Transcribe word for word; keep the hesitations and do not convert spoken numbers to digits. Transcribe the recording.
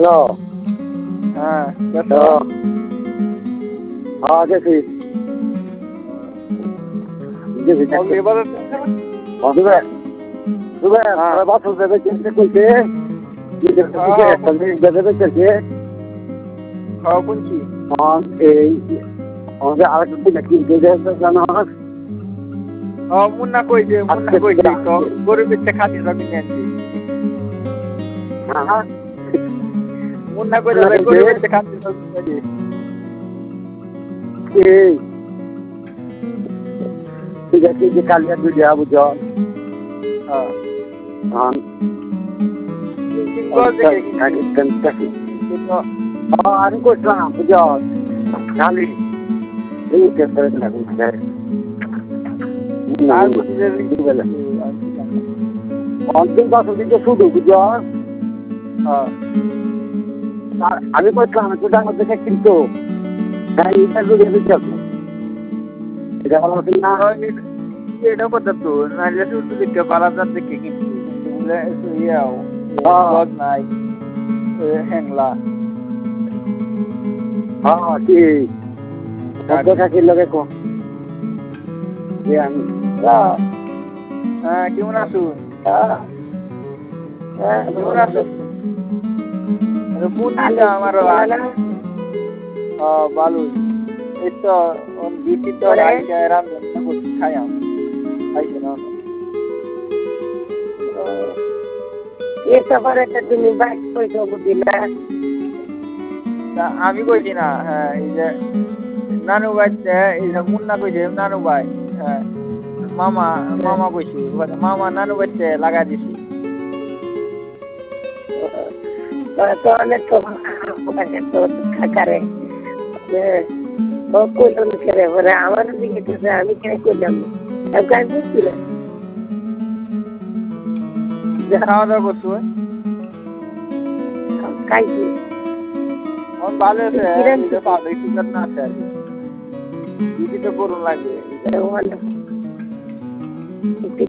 Hello. হ্যাঁ hello. হ্যাঁ গেছি গেছি এবার দুবে দুবে বাসল দেবে চেষ্টা করছে দেবে করছে খাওয়া কোনছি এই আমাদের আরেকটু কিনতে জানা মুন্না কইছে মুন্না কইছে গরিবের চেয়ে খাতি রবি নিয়েছি মুন্না কইছে গরিবের চেয়ে খাতি রবি নিয়েছি ঠিক আছে যে কালিয়া দুই দেওয়া বুঝ আমি করছিলাম বুঝ খালি অন্তিম বছর দিকে শুধু বুঝ আমি করছিলাম কোথার মধ্যে কিন্তু এটা ভালো না এটা করতে তো নাইলে শুধু দেখতে পারা যাচ্ছে কি কিন্তু নাই হ্যাংলা হ্যাঁ ঠিক কাকির লগে কম আমি হ্যাঁ কেমন আসুন কেমন আসুন আমার বালু এই তো ডিউটি তো রান্না করছি খাইয়াম খাইছে না তুমি বাইক পয়সা দিলা আমি কইছি না হ্যাঁ এই যে নানু ভাই এই যে মুন্না কইছে নানু ভাই হ্যাঁ মামা মামা কইছি মামা নানু ভাই লাগাই দিছি অনেক খাকারে কইলাম খেলে পরে আমার দিকে আমি কেন করলাম গান বুঝছিল খাওয়া দাওয়া করছো খাইছি ভালো আছে না আছে আর কি তো করুন লাগে